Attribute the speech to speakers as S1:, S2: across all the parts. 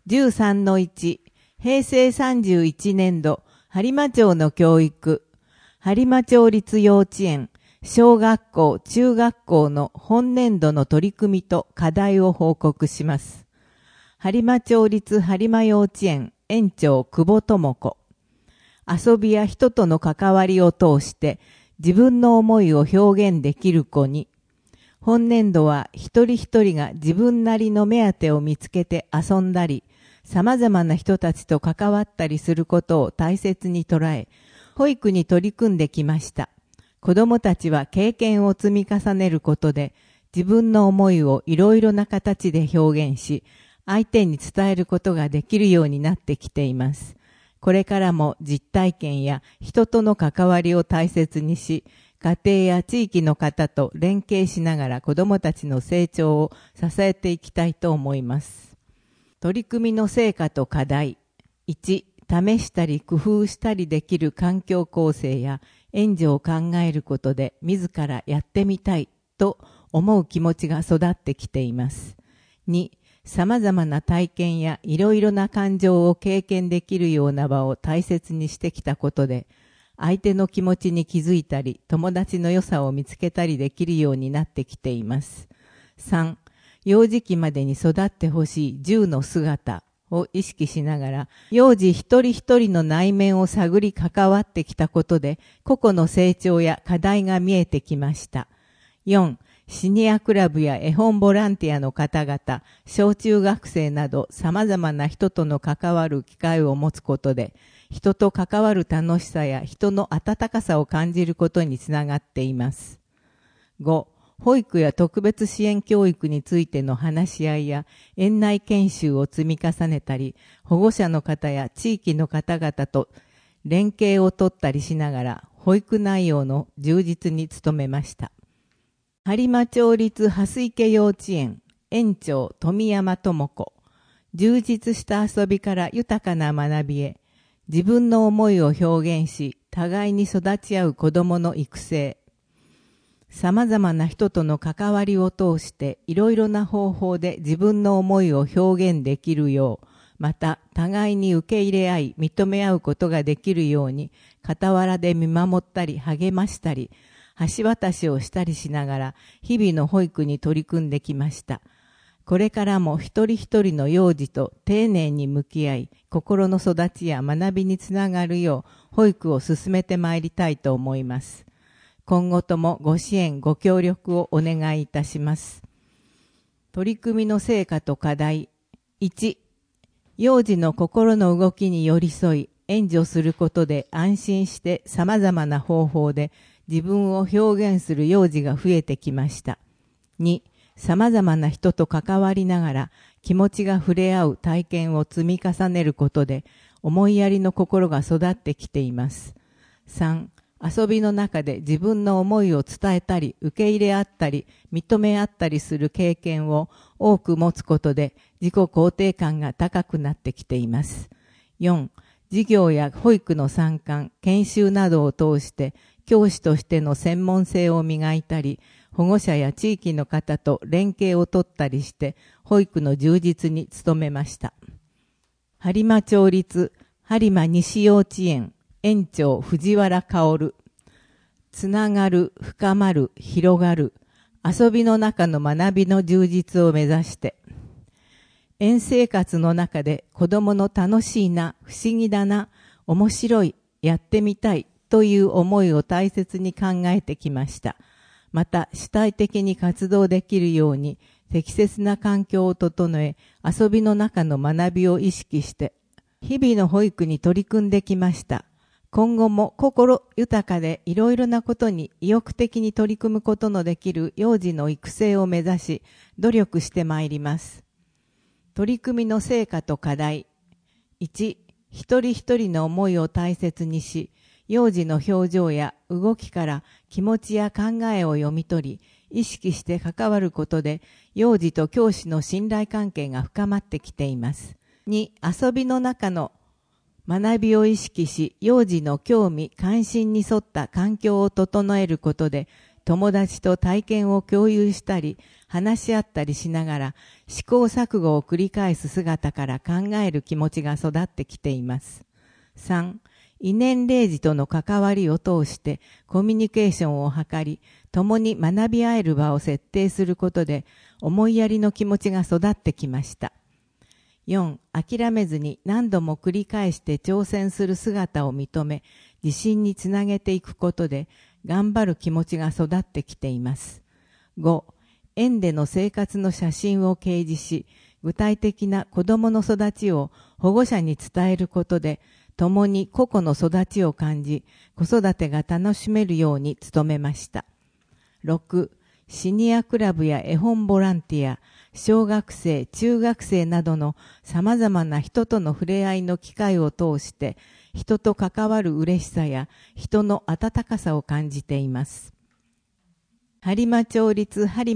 S1: 13-1 平成31年度播磨町の教育、播磨町立幼稚園、小学校、中学校の本年度の取り組みと課題を報告します。播磨町立播磨幼稚園園長久保智子。遊びや人との関わりを通して自分の思いを表現できる子に、本年度は一人一人が自分なりの目当てを見つけて遊んだり、様々な人たちと関わったりすることを大切に捉え、保育に取り組んできました。子どもたちは経験を積み重ねることで、自分の思いをいろいろな形で表現し、相手に伝えることができるようになってきています。これからも実体験や人との関わりを大切にし、家庭や地域の方と連携しながら子どもたちの成長を支えていきたいと思います。取り組みの成果と課題。1、試したり工夫したりできる環境構成や援助を考えることで自らやってみたいと思う気持ちが育ってきています。2、様々な体験やいろいろな感情を経験できるような場を大切にしてきたことで、相手の気持ちに気づいたり、友達の良さを見つけたりできるようになってきています。3、幼児期までに育ってほしい10の姿を意識しながら、幼児一人一人の内面を探り関わってきたことで、個々の成長や課題が見えてきました。4、シニアクラブや絵本ボランティアの方々、小中学生など様々な人との関わる機会を持つことで、人と関わる楽しさや人の温かさを感じることにつながっています。5、保育や特別支援教育についての話し合いや園内研修を積み重ねたり、保護者の方や地域の方々と連携を取ったりしながら、保育内容の充実に努めました。播磨町立蓮池幼稚園園長富山智子。充実した遊びから豊かな学びへ、自分の思いを表現し、互いに育ち合う子どもの育成。様々な人との関わりを通していろいろな方法で自分の思いを表現できるよう、また互いに受け入れ合い認め合うことができるように、傍らで見守ったり励ましたり、橋渡しをしたりしながら日々の保育に取り組んできました。これからも一人一人の幼児と丁寧に向き合い、心の育ちや学びにつながるよう保育を進めてまいりたいと思います。今後ともご支援ご協力をお願いいたします。取り組みの成果と課題。1、幼児の心の動きに寄り添い援助することで安心して様々な方法で自分を表現する幼児が増えてきました。2、様々な人と関わりながら気持ちが触れ合う体験を積み重ねることで思いやりの心が育ってきています。3、遊びの中で自分の思いを伝えたり受け入れ合ったり認め合ったりする経験を多く持つことで自己肯定感が高くなってきています。4、授業や保育の参観、研修などを通して教師としての専門性を磨いたり、保護者や地域の方と連携を取ったりして、保育の充実に努めました。播磨町立播磨西幼稚園園長藤原薫。つながる、深まる、広がる、遊びの中の学びの充実を目指して、園生活の中で子供の楽しいな、不思議だな、面白い、やってみたい、という思いを大切に考えてきました。また主体的に活動できるように適切な環境を整え、遊びの中の学びを意識して日々の保育に取り組んできました。今後も心豊かでいろいろなことに意欲的に取り組むことのできる幼児の育成を目指し努力してまいります。取り組みの成果と課題。1、一人一人の思いを大切にし、幼児の表情や動きから気持ちや考えを読み取り、意識して関わることで、幼児と教師の信頼関係が深まってきています。2、遊びの中の学びを意識し、幼児の興味・関心に沿った環境を整えることで、 友達と体験を共有したり、話し合ったりしながら試行錯誤を繰り返す姿から考える気持ちが育ってきています。3、異年齢児との関わりを通してコミュニケーションを図り、共に学び合える場を設定することで思いやりの気持ちが育ってきました。4、諦めずに何度も繰り返して挑戦する姿を認め、自信につなげていくことで頑張る気持ちが育ってきています。5、園での生活の写真を掲示し、具体的な子どもの育ちを保護者に伝えることで、共に個々の育ちを感じ、子育てが楽しめるように努めました。6、シニアクラブや絵本ボランティア、小学生、中学生などの様々な人との触れ合いの機会を通して、人と関わる嬉しさや人の温かさを感じています。播磨町立播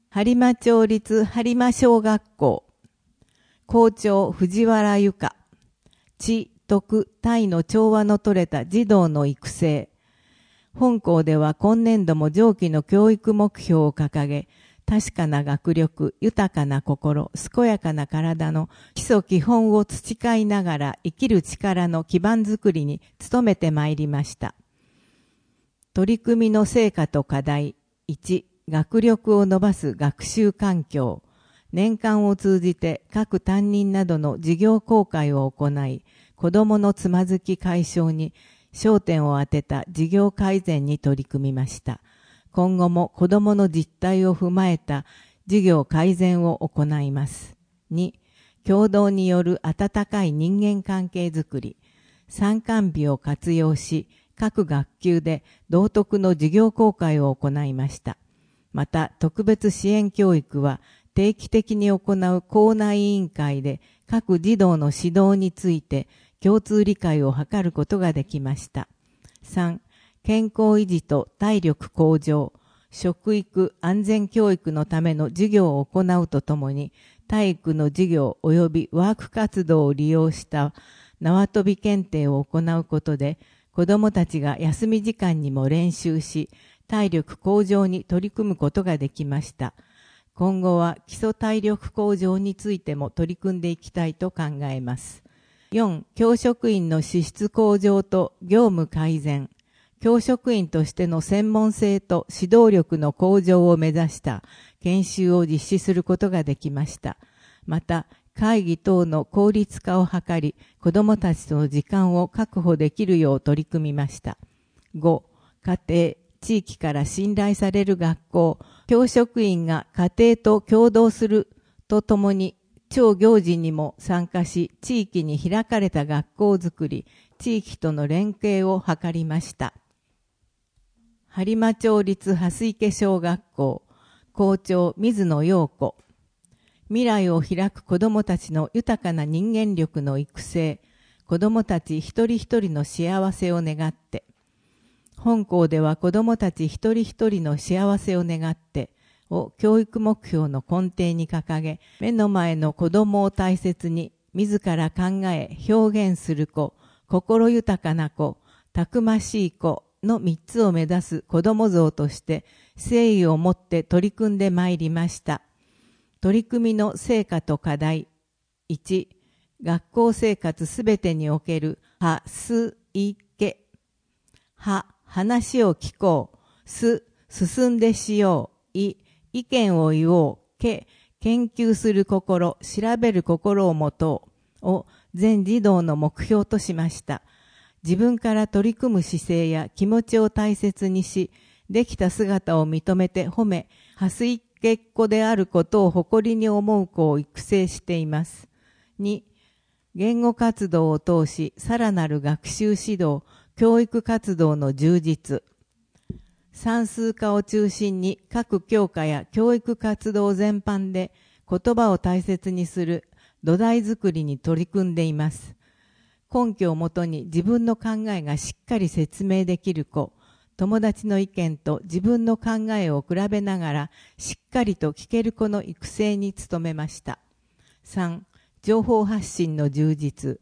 S1: 磨小学校、校長藤原由香、知、徳、体の調和の取れた児童の育成。本校では今年度も上記の教育目標を掲げ、確かな学力、豊かな心、健やかな体の基礎基本を培いながら生きる力の基盤づくりに努めてまいりました。取り組みの成果と課題。1、学力を伸ばす学習環境。年間を通じて各担任などの授業公開を行い、子どものつまずき解消に焦点を当てた授業改善に取り組みました。今後も子どもの実態を踏まえた授業改善を行います。2、共同による温かい人間関係づくり。参観日を活用し、各学級で道徳の授業公開を行いました。また、特別支援教育は定期的に行う校内委員会で各児童の指導について共通理解を図ることができました。3、健康維持と体力向上、食育安全教育のための授業を行うとともに、体育の授業及びワーク活動を利用した縄跳び検定を行うことで、子どもたちが休み時間にも練習し、体力向上に取り組むことができました。今後は基礎体力向上についても取り組んでいきたいと考えます。4、教職員の資質向上と業務改善。教職員としての専門性と指導力の向上を目指した研修を実施することができました。また、会議等の効率化を図り、子どもたちとの時間を確保できるよう取り組みました。5、家庭、地域から信頼される学校、教職員が家庭と共同するとともに、超行事にも参加し、地域に開かれた学校づくり、地域との連携を図りました。播磨町立蓮池小学校、校長水野陽子。未来を開く子どもたちの豊かな人間力の育成、子どもたち一人一人の幸せを願って、本校では子どもたち一人一人の幸せを願ってを教育目標の根底に掲げ、目の前の子どもを大切に自ら考え表現する子、心豊かな子、たくましい子の3つを目指す子ども像として誠意を持って取り組んでまいりました。取り組みの成果と課題。1、学校生活すべてにおけるは、す、い、け。は、話を聞こう。す、進んでしよう。い、意見を言おう。け、研究する心、調べる心を持とう。を全児童の目標としました。自分から取り組む姿勢や気持ちを大切にし、できた姿を認めて褒め、蓮池っ子であることを誇りに思う子を育成しています。2、言語活動を通し、さらなる学習指導、教育活動の充実。算数科を中心に各教科や教育活動全般で言葉を大切にする土台づくりに取り組んでいます。根拠をもとに自分の考えがしっかり説明できる子、友達の意見と自分の考えを比べながらしっかりと聞ける子の育成に努めました。3、情報発信の充実。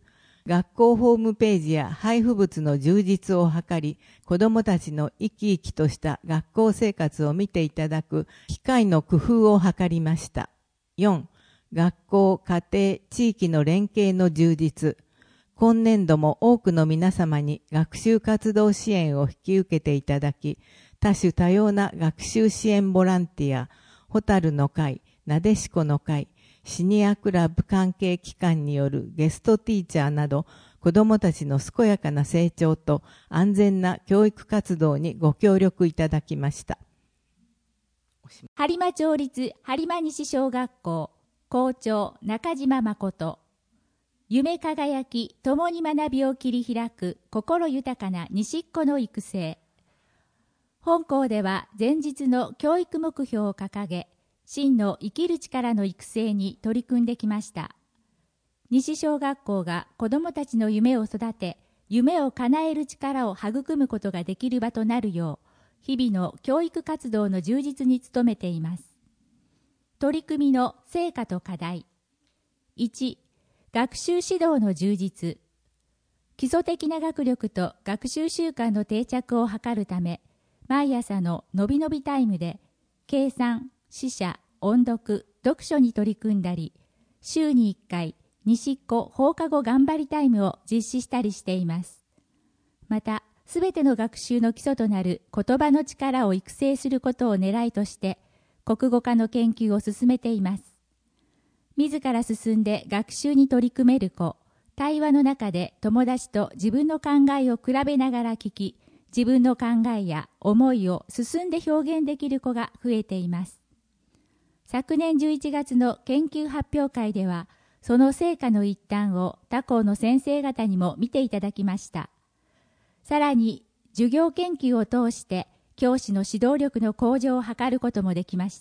S1: 学校ホームページや配布物の充実を図り、子どもたちの生き生きとした学校生活を見ていただく機会の工夫を図りました。4、学校、家庭、地域の連携の充実。今年度も多くの皆様に学習活動支援を引き受けていただき、多種多様な学習支援ボランティア、ホタルの会、なでしこの会、シニアクラブ関係機関によるゲストティーチャーなど、子どもたちの健やかな成長と安全な教育活動にご協力いただきました。
S2: 播磨町立播磨西小学校校長中島誠。夢輝き、共に学びを切り開く心豊かな西っ子の育成。本校では前日の教育目標を掲げ、真の生きる力の育成に取り組んできました。西小学校が子どもたちの夢を育て、夢を叶える力を育むことができる場となるよう、日々の教育活動の充実に努めています。取り組みの成果と課題。1、学習指導の充実。基礎的な学力と学習習慣の定着を図るため、毎朝ののびのびタイムで、計算、詩写、音読、読書に取り組んだり、週に1回、西っ子放課後頑張りタイムを実施したりしています。また、すべての学習の基礎となる言葉の力を育成することを狙いとして、国語科の研究を進めています。自ら進んで学習に取り組める子、対話の中で友達と自分の考えを比べながら聞き、自分の考えや思いを進んで表現できる子が増えています。昨年11月の研究発表会では、その成果の一端を他校の先生方にも見ていただきました。さらに、授業研究を通して教師の指導力の向上を図ることもできました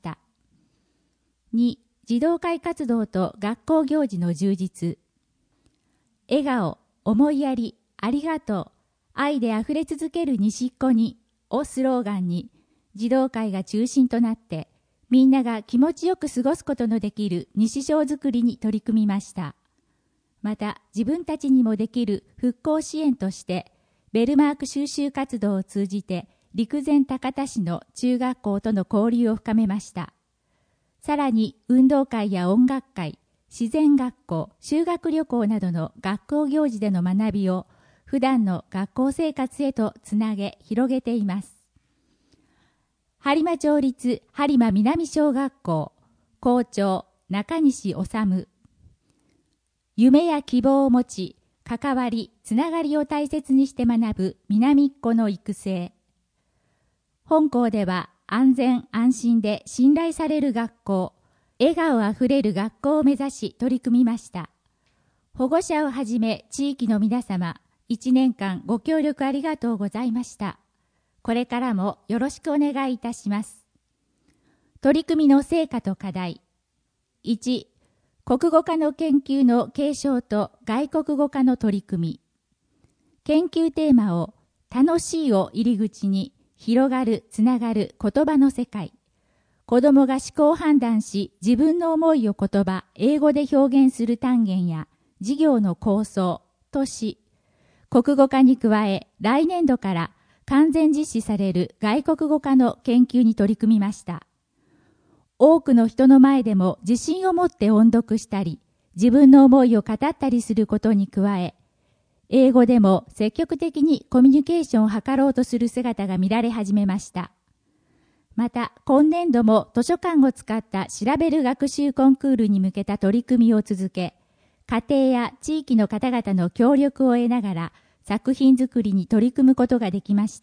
S2: 。2、児童会活動と学校行事の充実。笑顔、思いやり、ありがとう、愛であふれ続ける西っ子にをスローガンに、児童会が中心となって、みんなが気持ちよく過ごすことのできる西小づくりに取り組みました。また、自分たちにもできる復興支援として、ベルマーク収集活動を通じて、陸前高田市の中学校との交流を深めました。さらに、運動会や音楽会、自然学校、修学旅行などの学校行事での学びを、普段の学校生活へとつなげ、広げています。播磨町立播磨南小学校校長中西治。夢や希望を持ち、関わり、つながりを大切にして学ぶ南っ子の育成。本校では安全安心で信頼される学校、笑顔あふれる学校を目指し取り組みました。保護者をはじめ地域の皆様、1年間ご協力ありがとうございました。これからもよろしくお願いいたします。取り組みの成果と課題。1、国語科の研究の継承と外国語科の取り組み。研究テーマを楽しいを入り口に広がる、つながる言葉の世界。子どもが思考判断し自分の思いを言葉、英語で表現する単元や事業の構想とし、国語科に加え来年度から完全実施される外国語科の研究に取り組みました。多くの人の前でも自信を持って音読したり、自分の思いを語ったりすることに加え、英語でも積極的にコミュニケーションを図ろうとする姿が見られ始めました。また、今年度も図書館を使った調べる学習コンクールに向けた取り組みを続け、家庭や地域の方々の協力を得ながら作品作りに取り組むことができました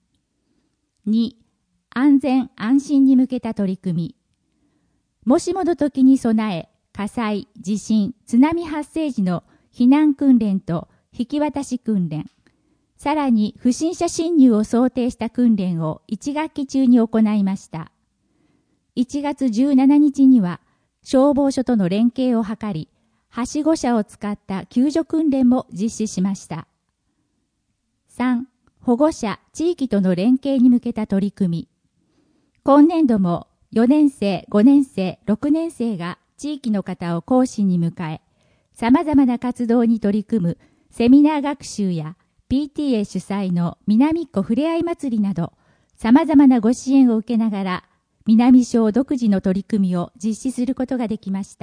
S2: 。2、安全安心に向けた取り組み。もしもの時に備え、火災、地震、津波発生時の避難訓練と引き渡し訓練、さらに不審者侵入を想定した訓練を1学期中に行いました。1月17日には消防署との連携を図り、はしご車を使った救助訓練も実施しました。3、保護者、地域との連携に向けた取り組み。今年度も4年生、5年生、6年生が地域の方を講師に迎え、様々な活動に取り組むセミナー学習や PTA 主催の南っ子ふれあい祭りなど、様々なご支援を受けながら、南小独自の取り組みを実施することができました。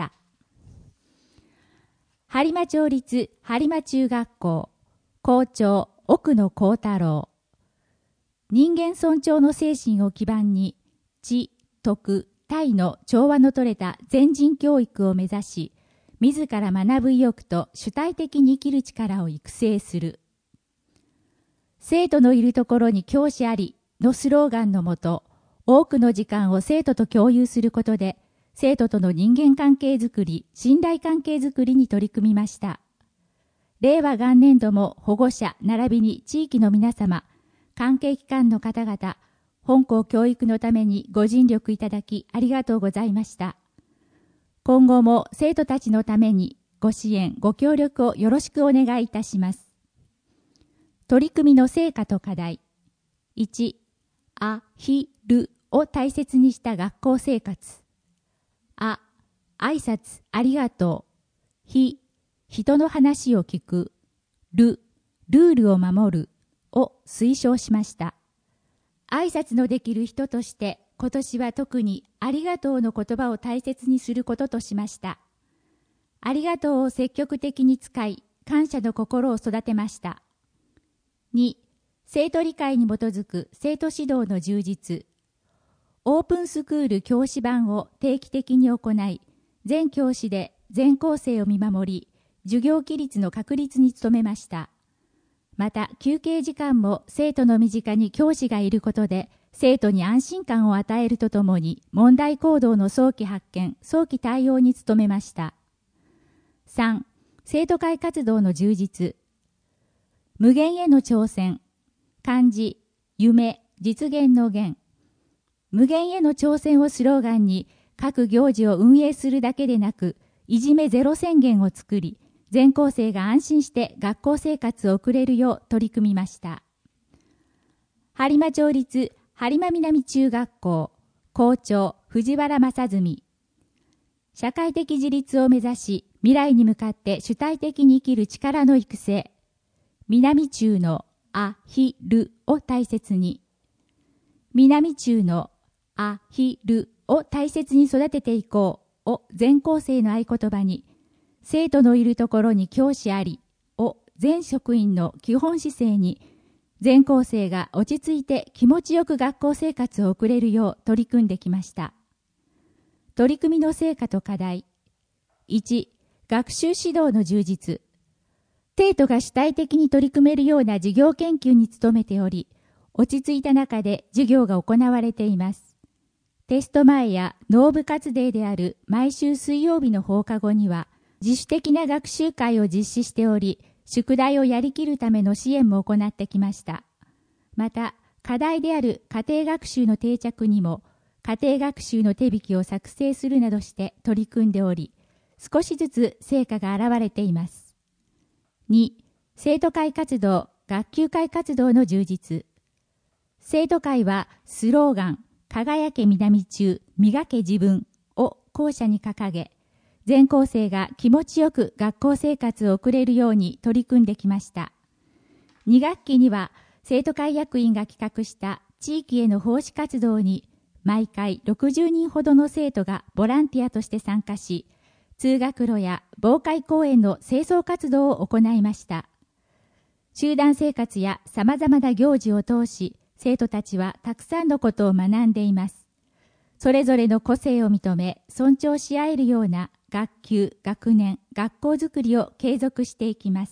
S2: 播磨町立播磨中学校校長奥野幸太郎。人間尊重の精神を基盤に、知、徳、体の調和の取れた全人教育を目指し、自ら学ぶ意欲と主体的に生きる力を育成する。生徒のいるところに教師ありのスローガンのもと、多くの時間を生徒と共有することで、生徒との人間関係づくり、信頼関係づくりに取り組みました。令和元年度も保護者並びに地域の皆様、関係機関の方々、本校教育のためにご尽力いただきありがとうございました。今後も生徒たちのためにご支援、ご協力をよろしくお願いいたします。取り組みの成果と課題。1、あ、ひ、るを大切にした学校生活。あ、挨拶ありがとう。ひ、人の話を聞く。ルールを守るを推奨しました。挨拶のできる人として今年は特にありがとうの言葉を大切にすることとしました。ありがとうを積極的に使い、感謝の心を育てました。2、生徒理解に基づく生徒指導の充実。オープンスクール教師版を定期的に行い、全教師で全校生を見守り、授業規律の確立に努めました。また、休憩時間も生徒の身近に教師がいることで、生徒に安心感を与えるとともに、問題行動の早期発見、早期対応に努めました。3、生徒会活動の充実。無限への挑戦。漢字、夢、実現の現。無限への挑戦をスローガンに、各行事を運営するだけでなく、いじめゼロ宣言を作り、全校生が安心して学校生活を送れるよう取り組みました。播磨町立播磨南中学校校長藤原正純。社会的自立を目指し、未来に向かって主体的に生きる力の育成。南中のあ、ひ、るを大切に。南中のあ、ひ、るを大切に育てていこうを全校生の合言葉に、生徒のいるところに教師ありを全職員の基本姿勢に、全校生が落ち着いて気持ちよく学校生活を送れるよう取り組んできました。取り組みの成果と課題。1、学習指導の充実。生徒が主体的に取り組めるような授業研究に努めており、落ち着いた中で授業が行われています。テスト前や納部活デーである毎週水曜日の放課後には、自主的な学習会を実施しており、宿題をやりきるための支援も行ってきました。また、課題である家庭学習の定着にも、家庭学習の手引きを作成するなどして取り組んでおり、少しずつ成果が現れています。2、生徒会活動、学級会活動の充実。生徒会はスローガン、輝け南中、磨け自分を校舎に掲げ、全校生が気持ちよく学校生活を送れるように取り組んできました。2学期には生徒会役員が企画した地域への奉仕活動に毎回60人ほどの生徒がボランティアとして参加し、通学路や防火公園の清掃活動を行いました。集団生活や様々な行事を通し、生徒たちはたくさんのことを学んでいます。それぞれの個性を認め、尊重し合えるような学級、学年、学校づくりを継続していきます。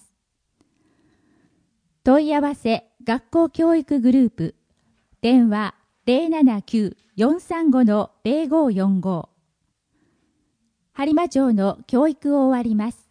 S2: 問い合わせ学校教育グループ電話 079-435-0545 播磨町の教育を終わります。